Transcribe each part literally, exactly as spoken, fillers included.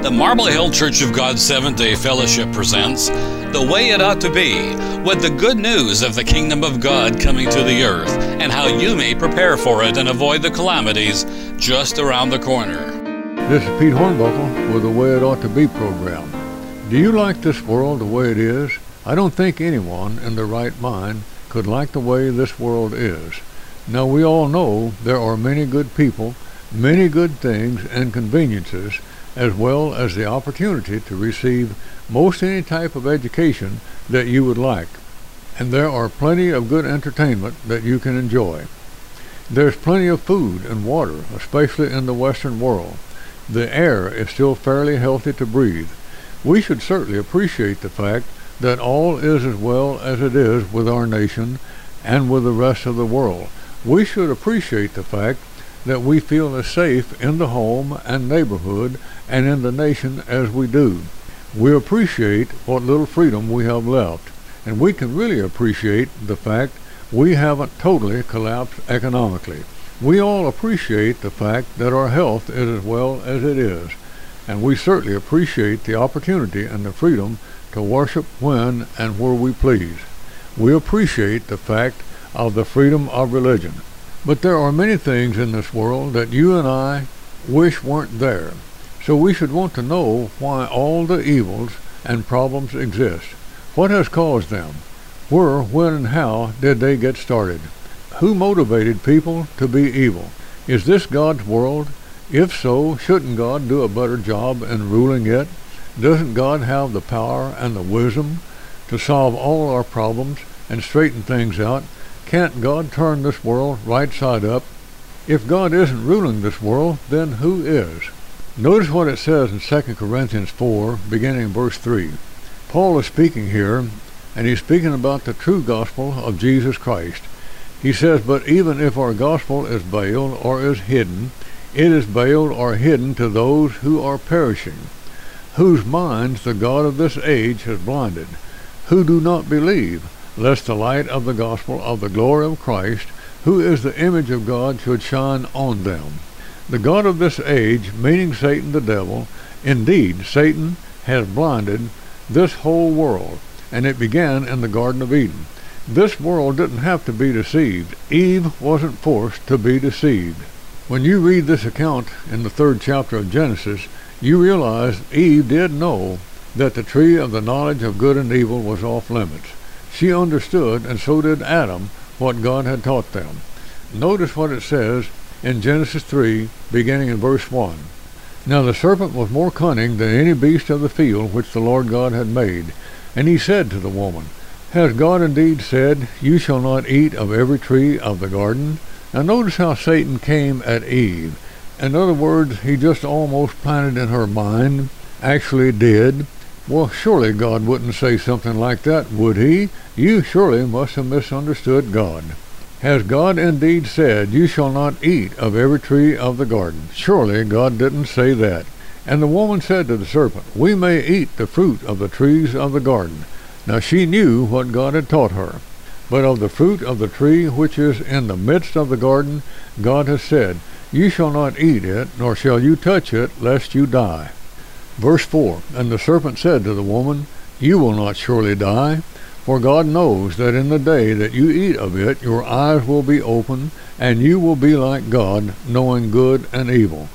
The Marble Hill Church of God Seventh-day Fellowship presents The Way It Ought to Be, with the good news of the kingdom of God coming to the earth and how you may prepare for it and avoid the calamities just around the corner. This is Pete Hornbuckle with The Way It Ought to Be program. Do you like this world the way it is? I don't think anyone in their right mind could like the way this world is. Now, we all know there are many good people, many good things and conveniences, as well as the opportunity to receive most any type of education that you would like. And there are plenty of good entertainment that you can enjoy. There's plenty of food and water, especially in the Western world. The air is still fairly healthy to breathe. We should certainly appreciate the fact that all is as well as it is with our nation and with the rest of the world. We should appreciate the fact that we feel as safe in the home and neighborhood and in the nation as we do. We appreciate what little freedom we have left, and we can really appreciate the fact we haven't totally collapsed economically. We all appreciate the fact that our health is as well as it is, and we certainly appreciate the opportunity and the freedom to worship when and where we please. We appreciate the fact of the freedom of religion. But there are many things in this world that you and I wish weren't there. So we should want to know why all the evils and problems exist. What has caused them? Where, when, and how did they get started? Who motivated people to be evil? Is this God's world? If so, shouldn't God do a better job in ruling it? Doesn't God have the power and the wisdom to solve all our problems and straighten things out? Can't God turn this world right side up? If God isn't ruling this world, then who is? Notice what it says in Second Corinthians four, beginning in verse three. Paul is speaking here, and he's speaking about the true gospel of Jesus Christ. He says, "But even if our gospel is veiled or is hidden, it is veiled or hidden to those who are perishing, whose minds the God of this age has blinded, who do not believe, lest the light of the gospel of the glory of Christ, who is the image of God, should shine on them." The God of this age, meaning Satan the devil, indeed, Satan has blinded this whole world, and it began in the Garden of Eden. This world didn't have to be deceived. Eve wasn't forced to be deceived. When you read this account in the third chapter of Genesis, you realize Eve did know that the tree of the knowledge of good and evil was off limits. She understood, and so did Adam, what God had taught them. Notice what it says in Genesis three, beginning in verse one. "Now the serpent was more cunning than any beast of the field which the Lord God had made. And he said to the woman, Has God indeed said, You shall not eat of every tree of the garden?" Now notice how Satan came at Eve. In other words, he just almost planted in her mind, actually did. Well, surely God wouldn't say something like that, would he? You surely must have misunderstood God. Has God indeed said, You shall not eat of every tree of the garden? Surely God didn't say that. And the woman said to the serpent, We may eat the fruit of the trees of the garden. Now she knew what God had taught her. But of the fruit of the tree which is in the midst of the garden, God has said, You shall not eat it, nor shall you touch it, lest you die. Verse four, "And the serpent said to the woman, You will not surely die, for God knows that in the day that you eat of it, your eyes will be open, and you will be like God, knowing good and evil."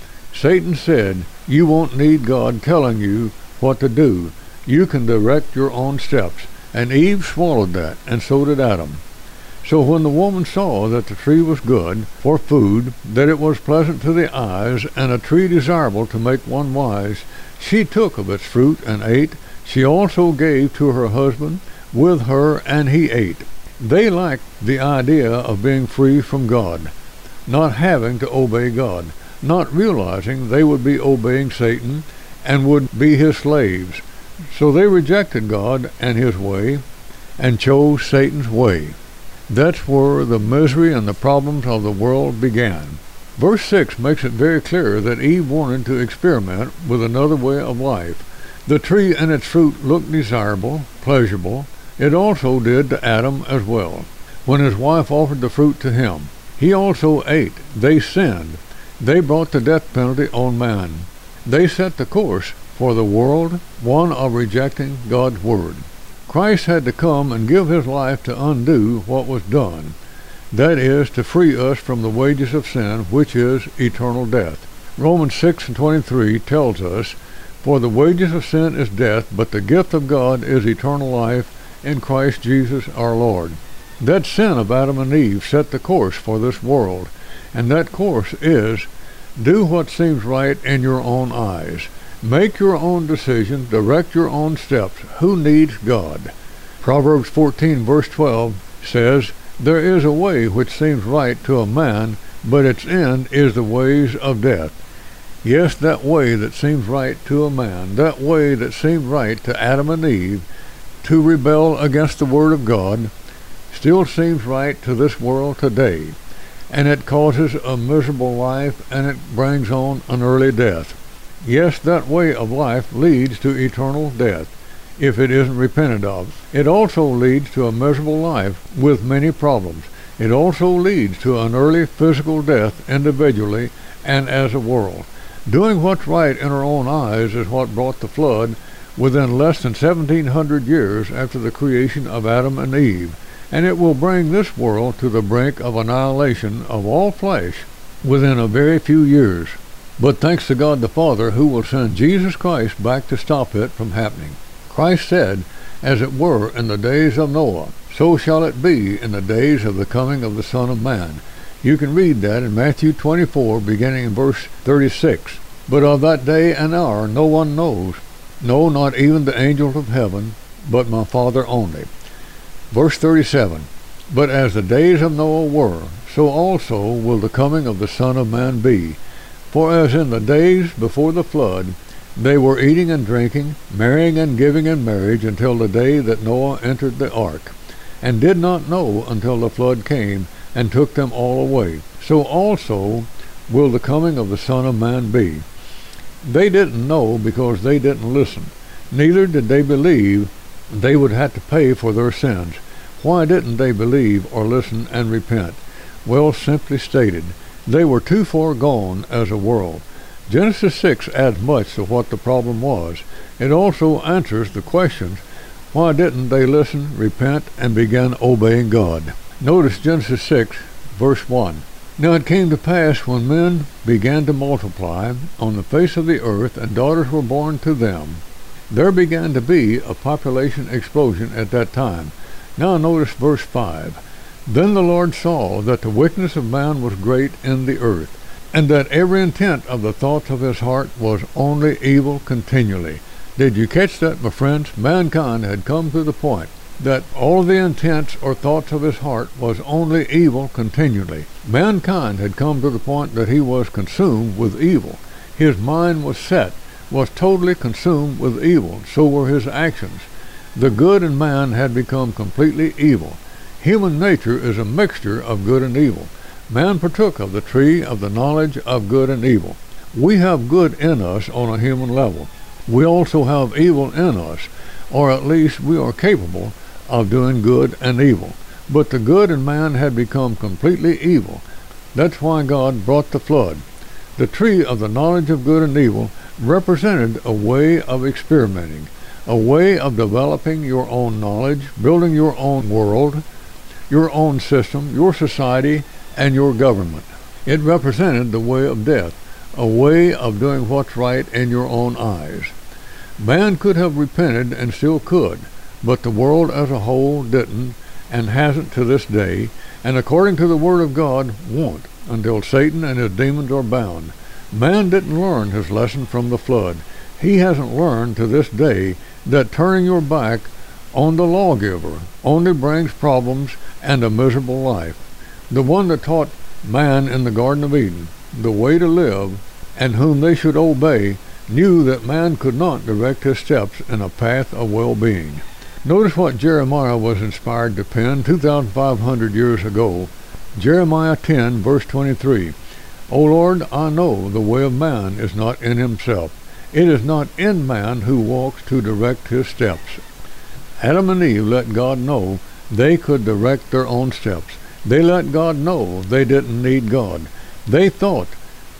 Satan said, you won't need God telling you what to do. You can direct your own steps. And Eve swallowed that, and so did Adam. So when the woman saw that the tree was good for food, that it was pleasant to the eyes, and a tree desirable to make one wise, she took of its fruit and ate. She also gave to her husband with her, and he ate. They liked the idea of being free from God, not having to obey God, not realizing they would be obeying Satan and would be his slaves. So they rejected God and his way and chose Satan's way. That's where the misery and the problems of the world began. Verse six makes it very clear that Eve wanted to experiment with another way of life. The tree and its fruit looked desirable, pleasurable. It also did to Adam as well. When his wife offered the fruit to him, he also ate. They sinned. They brought the death penalty on man. They set the course for the world, one of rejecting God's word. Christ had to come and give his life to undo what was done. That is, to free us from the wages of sin, which is eternal death. Romans six and twenty-three tells us, "For the wages of sin is death, but the gift of God is eternal life in Christ Jesus our Lord." That sin of Adam and Eve set the course for this world, and that course is, do what seems right in your own eyes. Make your own decision, direct your own steps. Who needs God? Proverbs fourteen verse twelve says, "There is a way which seems right to a man, but its end is the ways of death." Yes, that way that seems right to a man, that way that seemed right to Adam and Eve, to rebel against the Word of God, still seems right to this world today, and it causes a miserable life, and it brings on an early death. Yes, that way of life leads to eternal death, if it isn't repented of. It also leads to a miserable life with many problems. It also leads to an early physical death individually and as a world. Doing what's right in our own eyes is what brought the flood within less than seventeen hundred years after the creation of Adam and Eve, and it will bring this world to the brink of annihilation of all flesh within a very few years. But thanks to God the Father, who will send Jesus Christ back to stop it from happening. Christ said, "As it were in the days of Noah, so shall it be in the days of the coming of the Son of Man." You can read that in Matthew twenty-four, beginning in verse thirty-six. "But of that day and hour no one knows, no, not even the angels of heaven, but my Father only." Verse thirty-seven, "But as the days of Noah were, so also will the coming of the Son of Man be. For as in the days before the flood, they were eating and drinking, marrying and giving in marriage until the day that Noah entered the ark, and did not know until the flood came and took them all away, so also will the coming of the Son of Man be." They didn't know because they didn't listen. Neither did they believe they would have to pay for their sins. Why didn't they believe or listen and repent? Well, simply stated, they were too far gone as a world. Genesis six adds much to what the problem was. It also answers the questions, why didn't they listen, repent, and begin obeying God? Notice Genesis six, verse one. "Now it came to pass when men began to multiply on the face of the earth, and daughters were born to them." There began to be a population explosion at that time. Now notice verse five. "Then the Lord saw that the wickedness of man was great in the earth, and that every intent of the thoughts of his heart was only evil continually." Did you catch that, my friends? Mankind had come to the point that all the intents or thoughts of his heart was only evil continually. Mankind had come to the point that he was consumed with evil. His mind was set, was totally consumed with evil. So were his actions. The good in man had become completely evil. Human nature is a mixture of good and evil. Man partook of the tree of the knowledge of good and evil. We have good in us on a human level. We also have evil in us, or at least we are capable of doing good and evil. But the good in man had become completely evil. That's why God brought the flood. The tree of the knowledge of good and evil represented a way of experimenting, a way of developing your own knowledge, building your own world, your own system, your society, and your government. It represented the way of death, a way of doing what's right in your own eyes. Man could have repented and still could, but the world as a whole didn't and hasn't to this day, and according to the Word of God, won't until Satan and his demons are bound. Man didn't learn his lesson from the flood. He hasn't learned to this day that turning your back on the lawgiver only brings problems and a miserable life. The one that taught man in the Garden of Eden the way to live and whom they should obey knew that man could not direct his steps in a path of well-being. Notice what Jeremiah was inspired to pen two thousand five hundred years ago. Jeremiah ten, verse twenty-three. "O Lord, I know the way of man is not in himself. It is not in man who walks to direct his steps." Adam and Eve let God know they could direct their own steps. They let God know they didn't need God. They thought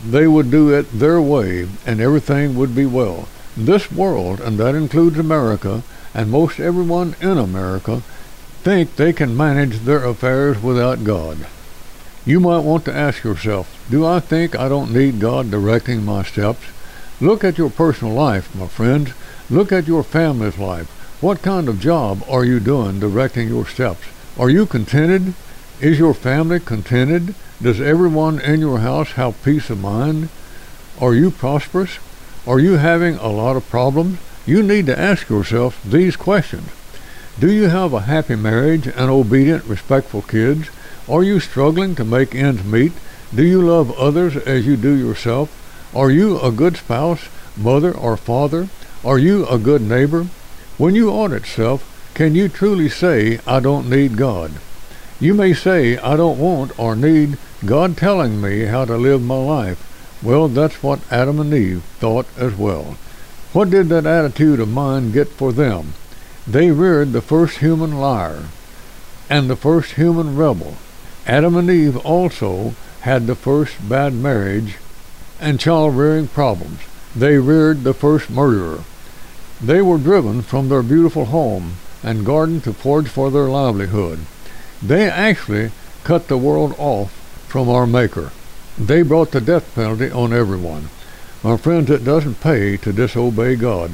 they would do it their way and everything would be well. This world, and that includes America, and most everyone in America, think they can manage their affairs without God. You might want to ask yourself, do I think I don't need God directing my steps? Look at your personal life, my friends. Look at your family's life. What kind of job are you doing directing your steps? Are you contented? Is your family contented? Does everyone in your house have peace of mind? Are you prosperous? Are you having a lot of problems? You need to ask yourself these questions. Do you have a happy marriage and obedient, respectful kids? Are you struggling to make ends meet? Do you love others as you do yourself? Are you a good spouse, mother, or father? Are you a good neighbor? When you audit self, can you truly say, I don't need God? You may say, I don't want or need God telling me how to live my life. Well, that's what Adam and Eve thought as well. What did that attitude of mind get for them? They reared the first human liar and the first human rebel. Adam and Eve also had the first bad marriage and child-rearing problems. They reared the first murderer. They were driven from their beautiful home and garden to forage for their livelihood. They actually cut the world off from our Maker. They brought the death penalty on everyone. My friends, it doesn't pay to disobey God.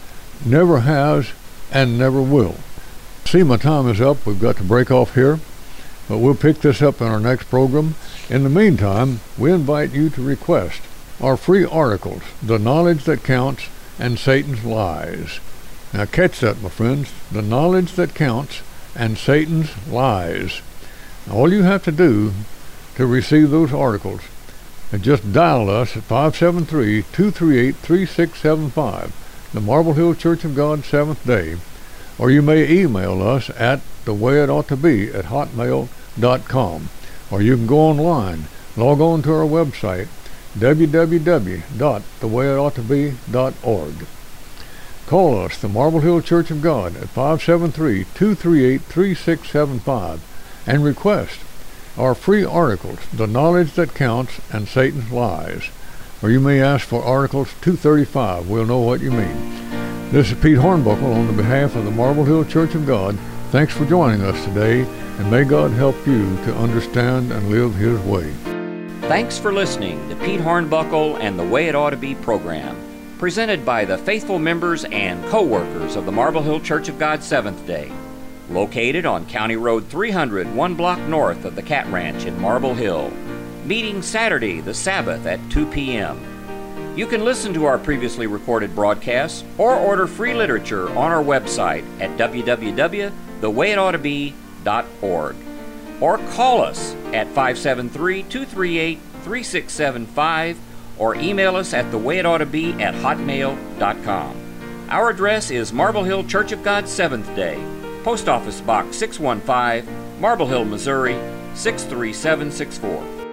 Never has and never will. See, my time is up. We've got to break off here, but we'll pick this up in our next program. In the meantime, we invite you to request our free articles, The Knowledge That Counts and Satan's Lies. Now catch that, my friends. The Knowledge That Counts and Satan's Lies. Now, all you have to do to receive those articles is just dial us at five seven three, two three eight, three six seven five, the Marble Hill Church of God, Seventh Day, or you may email us at the way it ought to be at hotmail dot com, or you can go online, log on to our website, w w w dot the way it ought to be dot org. Call us, the Marble Hill Church of God, at five seven three, two three eight, three six seven five, and request our free articles, The Knowledge That Counts and Satan's Lies. Or you may ask for Articles two thirty-five. We'll know what you mean. This is Pete Hornbuckle on the behalf of the Marble Hill Church of God. Thanks for joining us today, and may God help you to understand and live His way. Thanks for listening to Pete Hornbuckle and the Way It Ought to Be program, presented by the faithful members and co-workers of the Marble Hill Church of God, Seventh Day, located on County Road three hundred, one block north of the Cat Ranch in Marble Hill. Meeting Saturday, the Sabbath, at two p m You can listen to our previously recorded broadcasts or order free literature on our website at w w w dot the way it ought to be dot org. Or call us at five seven three, two three eight, three six seven five or email us at the way it ought to be at hotmail dot com. Our address is Marble Hill Church of God, Seventh Day, Post Office Box six one five, Marble Hill, Missouri six three seven six four.